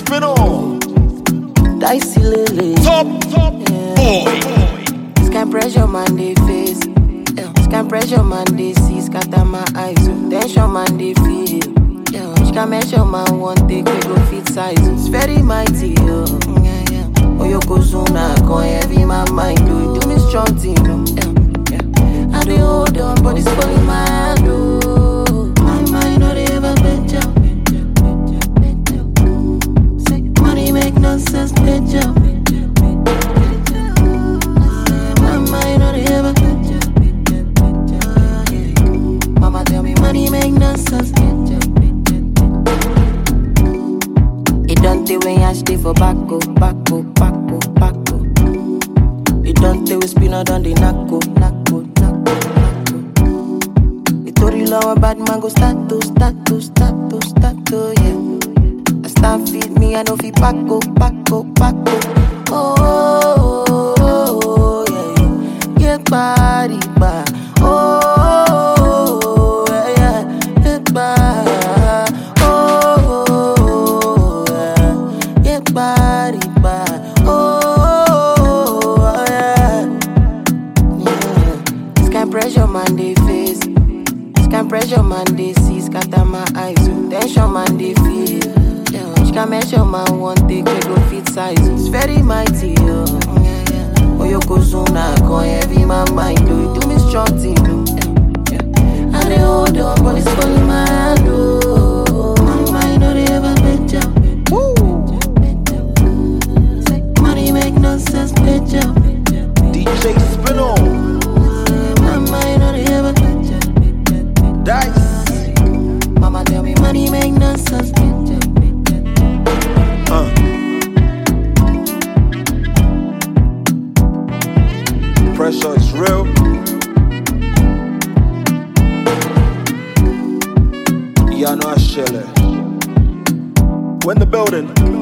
spin on. Dicey Lily. Top boy. This kind pressure man they face. This kind pressure man they see. Scatter my eyes. Tension man they feel. Which can measure man one take we go fit size. It's very mighty. Oh you go soon I go heavy my mind. Do me strong thing. I do hold on but it's falling my hand. My mind no they ever venture. Money make no sense venture. Mama tell me money make no sense. It don't take when you stay for backo. It don't take we spin out on the knuckle. The Tory law bad man go start to, yeah. I start feed me, I know fi packo. Oh, yeah, body, ba. Oh, yeah, ba. Oh, yeah, body, ba. Oh, yeah. This kind pressure man they face. This kind pressure man they see. Scatter my eyes. Tension man they feel. Which can measure man one take we go fit size. It's very mighty, Oh, you go soon, I go heavy my mind. Do me strong thing, I dey hold on, but it's falling my hand. My mind no they ever venture. Money make no sense, venture. DJ spin on. My mind no they ever venture. Dice. Mama tell me money make no sense, venture. Pressure is real. Yano Ashele. When the building.